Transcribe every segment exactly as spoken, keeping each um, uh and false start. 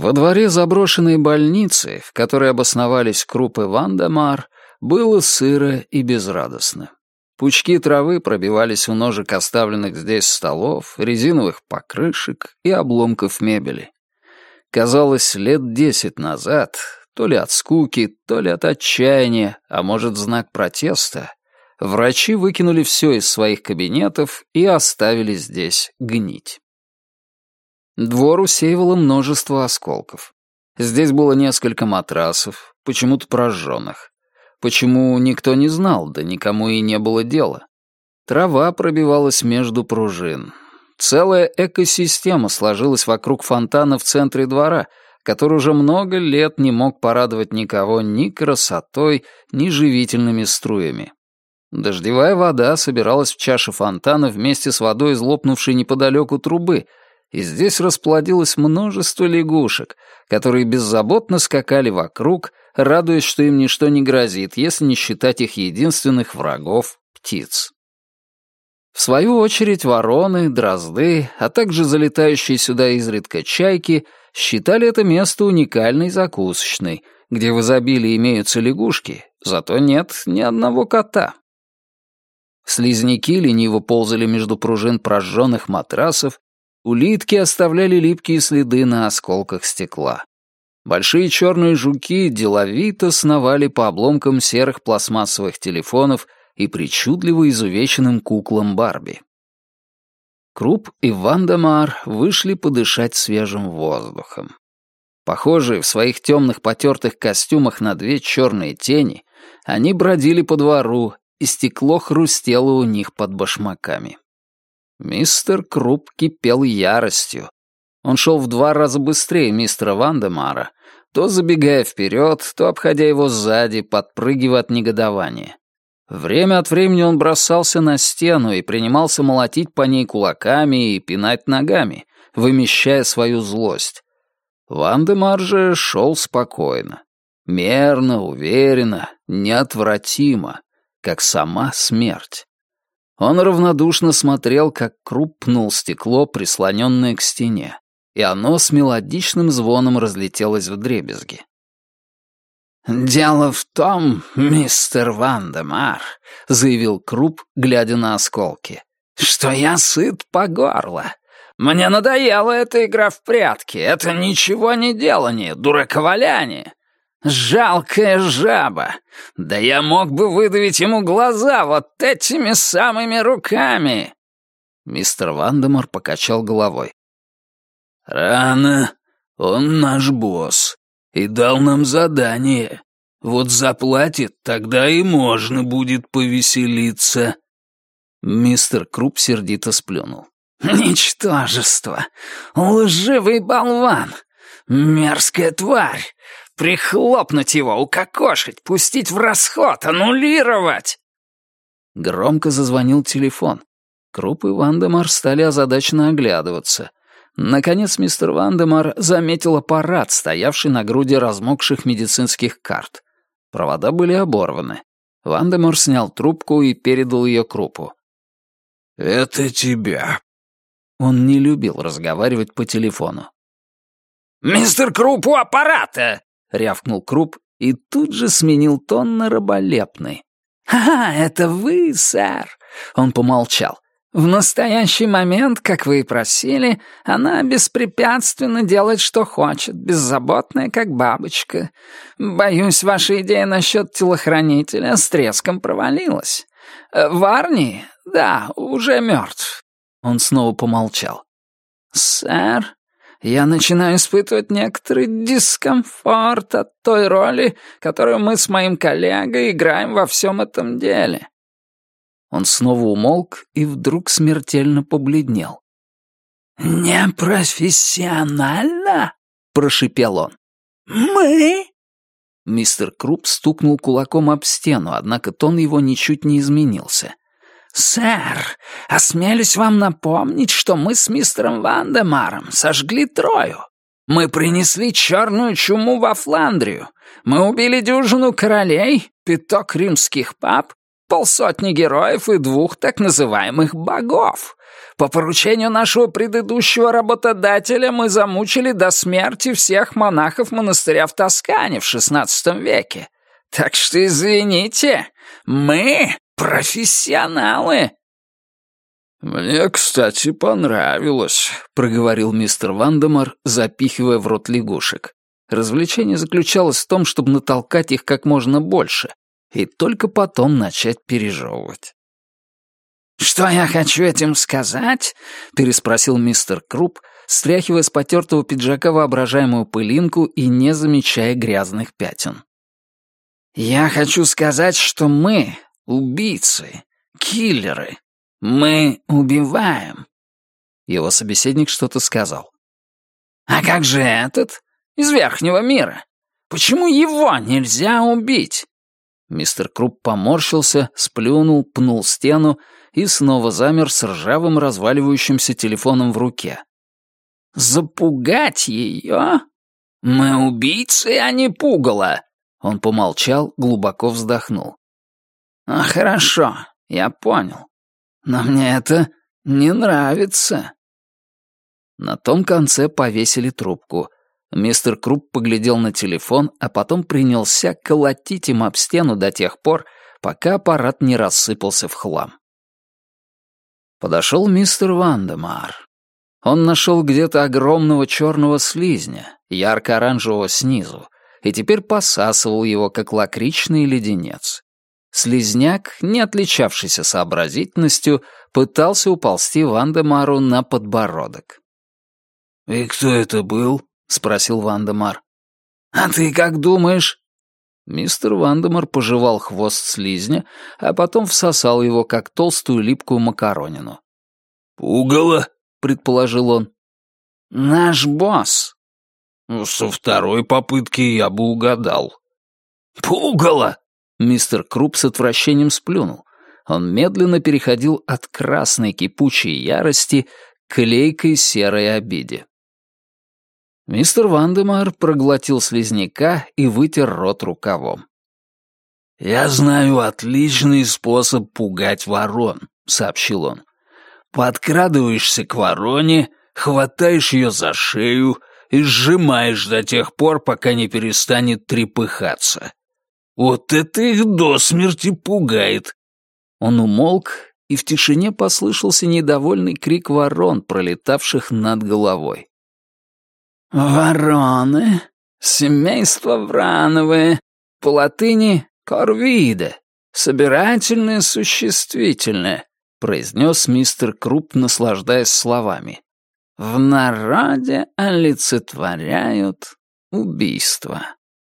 Во дворе заброшенной больницы, в которой обосновались Круп и Ван-де-Мар, было сыро и безрадостно. Пучки травы пробивались у ножек оставленных здесь столов, резиновых покрышек и обломков мебели. Казалось, лет десять назад, то ли от скуки, то ли от отчаяния, а может, в знак протеста, врачи выкинули все из своих кабинетов и оставили здесь гнить. Двор усеивало множество осколков. Здесь было несколько матрасов, почему-то прожженных. Почему, никто не знал, да никому и не было дела. Трава пробивалась между пружин. Целая экосистема сложилась вокруг фонтана в центре двора, который уже много лет не мог порадовать никого ни красотой, ни живительными струями. Дождевая вода собиралась в чаше фонтана вместе с водой из лопнувшей неподалеку трубы, и здесь расплодилось множество лягушек, которые беззаботно скакали вокруг, радуясь, что им ничто не грозит, если не считать их единственных врагов — птиц. В свою очередь вороны, дрозды, а также залетающие сюда изредка чайки считали это место уникальной закусочной, где в изобилии имеются лягушки, зато нет ни одного кота. Слизняки лениво ползали между пружин прожженных матрасов, улитки оставляли липкие следы на осколках стекла. Большие черные жуки деловито сновали по обломкам серых пластмассовых телефонов и причудливо изувеченным куклам Барби. Круп и Ван-де-Мар вышли подышать свежим воздухом. Похожие в своих темных потертых костюмах на две черные тени, они бродили по двору, и стекло хрустело у них под башмаками. Мистер Круп кипел яростью. Он шел в два раза быстрее мистера Ван-де-Мара, то забегая вперед, то обходя его сзади, подпрыгивая от негодования. Время от времени он бросался на стену и принимался молотить по ней кулаками и пинать ногами, вымещая свою злость. Ван-де-Мар же шел спокойно, мерно, уверенно, неотвратимо, как сама смерть. Он равнодушно смотрел, как Круп пнул стекло, прислоненное к стене, и оно с мелодичным звоном разлетелось вдребезги. «Дело в том, мистер Ван-де-Мар», — заявил Круп, глядя на осколки, — «что я сыт по горло. Мне надоела эта игра в прятки, это ничего не делание, дураковаляние. Жалкая жаба. Да я мог бы выдавить ему глаза вот этими самыми руками!» Мистер Ван-де-Мар покачал головой. «Рано. Он наш босс и дал нам задание. Вот заплатит, тогда и можно будет повеселиться». Мистер Круп сердито сплюнул. «Ничтожество! Лживый болван! Мерзкая тварь! Прихлопнуть его, укокошить, пустить в расход, аннулировать!» Громко зазвонил телефон. Круп и Ван-де-Мар стали озадаченно оглядываться. Наконец мистер Ван-де-Мар заметил аппарат, стоявший на груди размокших медицинских карт. Провода были оборваны. Ван-де-Мар снял трубку и передал ее Крупу. «Это тебя». Он не любил разговаривать по телефону. «Мистер Круп у аппарата!» — рявкнул Круп и тут же сменил тон на раболепный. «А, это вы, сэр!» — он помолчал. «В настоящий момент, как вы и просили, она беспрепятственно делает, что хочет, беззаботная, как бабочка. Боюсь, ваша идея насчет телохранителя с треском провалилась. Варни, да, уже мертв». Он снова помолчал. «Сэр, я начинаю испытывать некоторый дискомфорт от той роли, которую мы с моим коллегой играем во всем этом деле». Он снова умолк и вдруг смертельно побледнел. «Непрофессионально?» — прошипел он. «Мы?» Мистер Круп стукнул кулаком об стену, однако тон его ничуть не изменился. «Сэр, осмелюсь вам напомнить, что мы с мистером Ван-де-Маром сожгли Трою. Мы принесли черную чуму во Фландрию. Мы убили дюжину королей, пяток римских пап, полсотни героев и двух так называемых богов. По поручению нашего предыдущего работодателя мы замучили до смерти всех монахов монастыря в Тоскане в шестнадцатом веке. Так что извините, мы профессионалы». «Мне, кстати, понравилось», — проговорил мистер Вандемар, запихивая в рот лягушек. Развлечение заключалось в том, чтобы натолкать их как можно больше, и только потом начать пережевывать. «Что я хочу этим сказать?» — переспросил мистер Круп, стряхивая с потертого пиджака воображаемую пылинку и не замечая грязных пятен. «Я хочу сказать, что мы — убийцы, киллеры. Мы убиваем». Его собеседник что-то сказал. «А как же этот? Из верхнего мира? Почему его нельзя убить?» Мистер Круп поморщился, сплюнул, пнул стену и снова замер с ржавым разваливающимся телефоном в руке. «Запугать ее? Мы убийцы, а не пугало!» Он помолчал, глубоко вздохнул. «А хорошо, я понял. Но мне это не нравится». На том конце повесили трубку. Мистер Круп поглядел на телефон, а потом принялся колотить им об стену до тех пор, пока аппарат не рассыпался в хлам. Подошел мистер Вандемар. Он нашел где-то огромного черного слизня, ярко-оранжевого снизу, и теперь посасывал его, как лакричный леденец. Слизняк, не отличавшийся сообразительностью, пытался уползти Вандемару на подбородок. «И кто это был?» — спросил Вандемар. «А ты как думаешь?» Мистер Вандемар пожевал хвост слизня, а потом всосал его, как толстую липкую макаронину. «Пугало?» — предположил он. «Наш босс». «Со второй попытки я бы угадал». «Пугало!» — мистер Круп с отвращением сплюнул. Он медленно переходил от красной кипучей ярости к клейкой серой обиде. Мистер Вандемар проглотил слизняка и вытер рот рукавом. «Я знаю отличный способ пугать ворон», — сообщил он. «Подкрадываешься к вороне, хватаешь ее за шею и сжимаешь до тех пор, пока не перестанет трепыхаться. Вот это их до смерти пугает». Он умолк, и в тишине послышался недовольный крик ворон, пролетавших над головой. «Вороны, семейство врановое, по латыни «корвиде», собирательное существительное», произнес мистер Круп, наслаждаясь словами. «В народе олицетворяют убийство».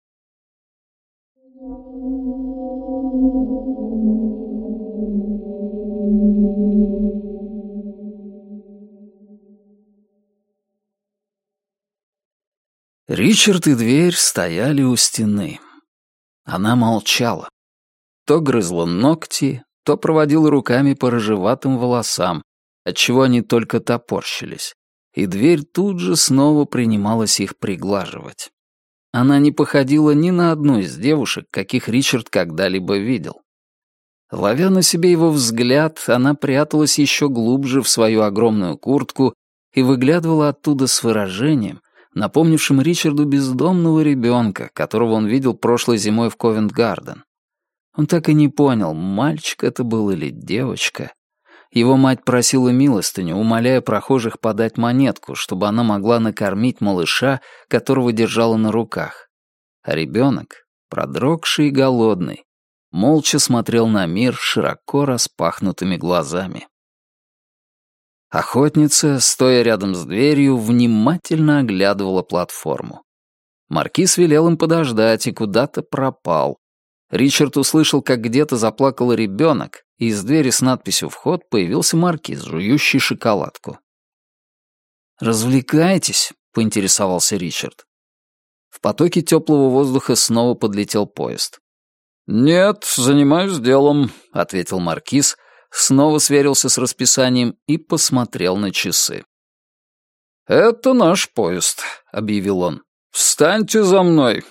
Ричард и дверь стояли у стены. Она молчала. То грызла ногти, то проводила руками по рыжеватым волосам, отчего они только топорщились, и дверь тут же снова принималась их приглаживать. Она не походила ни на одну из девушек, каких Ричард когда-либо видел. Ловя на себе его взгляд, она пряталась еще глубже в свою огромную куртку и выглядывала оттуда с выражением, напомнившим Ричарду бездомного ребенка, которого он видел прошлой зимой в Ковент-Гарден. Он так и не понял, мальчик это был или девочка. Его мать просила милостыню, умоляя прохожих подать монетку, чтобы она могла накормить малыша, которого держала на руках. А ребенок, продрогший и голодный, молча смотрел на мир широко распахнутыми глазами. Охотница, стоя рядом с дверью, внимательно оглядывала платформу. Маркиз велел им подождать и куда-то пропал. Ричард услышал, как где-то заплакал ребенок, и из двери с надписью «Вход» появился маркиз, жующий шоколадку. «Развлекаетесь?» — поинтересовался Ричард. В потоке теплого воздуха снова подлетел поезд. «Нет, занимаюсь делом», — ответил маркиз, снова сверился с расписанием и посмотрел на часы. «Это наш поезд», — объявил он. «Встаньте за мной».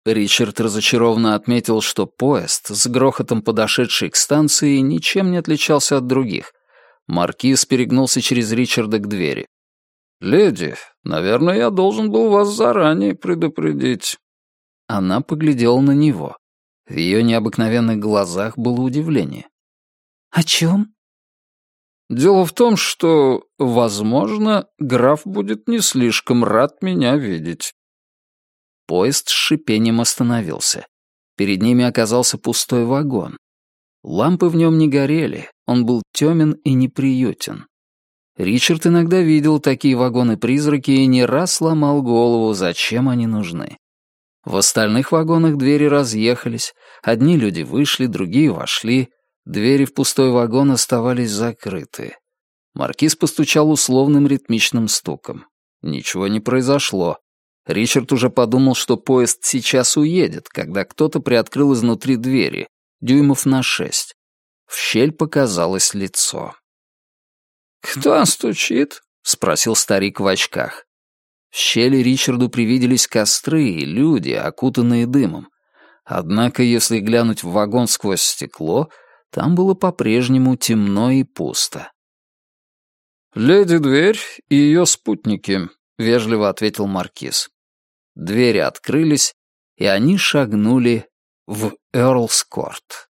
Ричард разочарованно отметил, что поезд, с грохотом подошедший к станции, ничем не отличался от других. Маркиз перегнулся через Ричарда к двери. «Леди, наверное, я должен был вас заранее предупредить». Она поглядела на него. В ее необыкновенных глазах было удивление. «О чем?» «Дело в том, что, возможно, граф будет не слишком рад меня видеть». Поезд с шипением остановился. Перед ними оказался пустой вагон. Лампы в нем не горели, он был темен и неприютен. Ричард иногда видел такие вагоны-призраки и не раз ломал голову, зачем они нужны. В остальных вагонах двери разъехались, одни люди вышли, другие вошли, двери в пустой вагон оставались закрыты. Маркиз постучал условным ритмичным стуком. Ничего не произошло. Ричард уже подумал, что поезд сейчас уедет, когда кто-то приоткрыл изнутри двери, дюймов на шесть. В щель показалось лицо. «Кто стучит?» — спросил старик в очках. В щели Ричарду привиделись костры и люди, окутанные дымом. Однако, если глянуть в вагон сквозь стекло, там было по-прежнему темно и пусто. «Леди Дверь и ее спутники», — вежливо ответил Маркиз. Двери открылись, и они шагнули в Эрлс-Корт.